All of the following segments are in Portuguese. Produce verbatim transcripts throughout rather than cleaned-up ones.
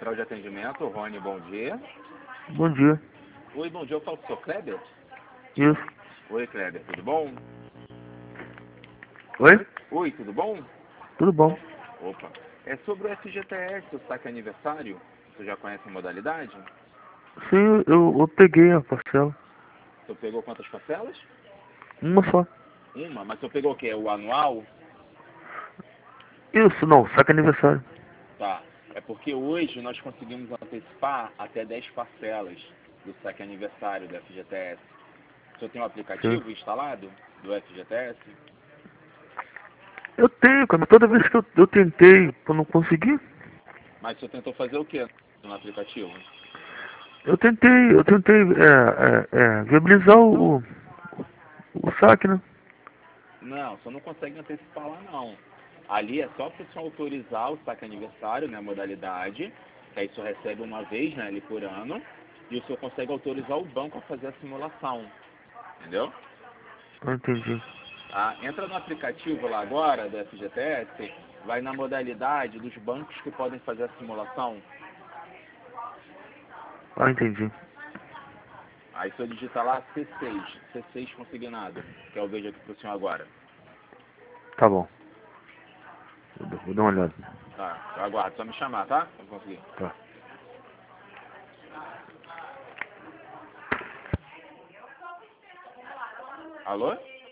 central de atendimento, Rony, bom dia. Bom dia. Oi, bom dia, eu falo com o seu Kleber? Isso. Oi, Kleber, tudo bom? Oi? Oi, tudo bom? Tudo bom? Opa. É sobre o F G T S, o saque aniversário. Você já conhece a modalidade? Sim, eu, eu peguei a parcela. Você pegou quantas parcelas? Uma só. Uma, mas você pegou o quê? O anual? Isso, não, saque aniversário. Tá. É porque hoje nós conseguimos antecipar até dez parcelas do saque aniversário do F G T S. Você tem um aplicativo Sim. instalado do F G T S? Eu tenho, cara, mas toda vez que eu, eu tentei, eu não consegui. Mas você tentou fazer o quê no aplicativo? Eu tentei, eu tentei é, é, é, viabilizar o, o, o saque, né? Não, você não consegue antecipar lá não. Ali é só para você autorizar o saque aniversário, né, a modalidade, que aí só recebe uma vez, né, ali por ano, e o senhor consegue autorizar o banco a fazer a simulação, entendeu? Não entendi. Ah, entra no aplicativo lá agora, da F G T S, vai na modalidade dos bancos que podem fazer a simulação, Ah, entendi. aí o senhor digita lá C seis, C seis consignado, que eu vejo aqui pro senhor agora. Tá bom. Vou, dar- vou dar uma olhada. Tá, eu aguardo, só me chamar, tá? Vou conseguir. Tá. Alô?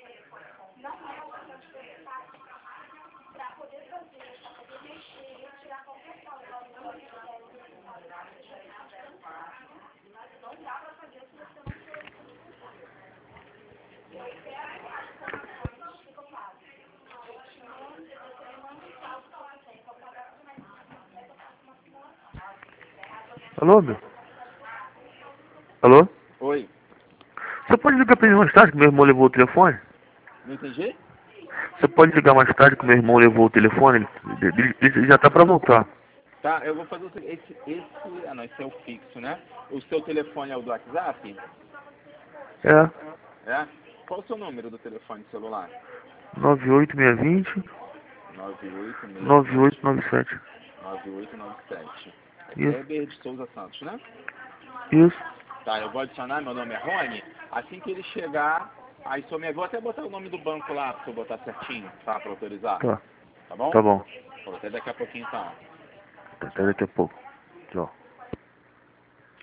Alô, meu? Alô? Oi, Você pode ligar pra ele mais tarde que meu irmão levou o telefone? não entendi? Você pode ligar mais tarde que meu irmão levou o telefone? Ele, ele- ele já tá pra voltar. Tá, eu vou fazer o seguinte, esse, esse, ah não, esse é o fixo, né? O seu telefone é o do WhatsApp? É. É? Qual o seu número do telefone celular? nove oito seis dois nove oito seis nove oito dois, nove sete. nove oito nove sete. É Isso. Kleber de Souza Santos, né? Isso. Tá, eu vou adicionar, meu nome é Rony. Assim que ele chegar, aí só me vou até botar o nome do banco lá, pra eu botar certinho, tá? Pra autorizar. Tá. Tá bom? Tá bom. Até daqui a pouquinho então. Até daqui a pouco. Tchau.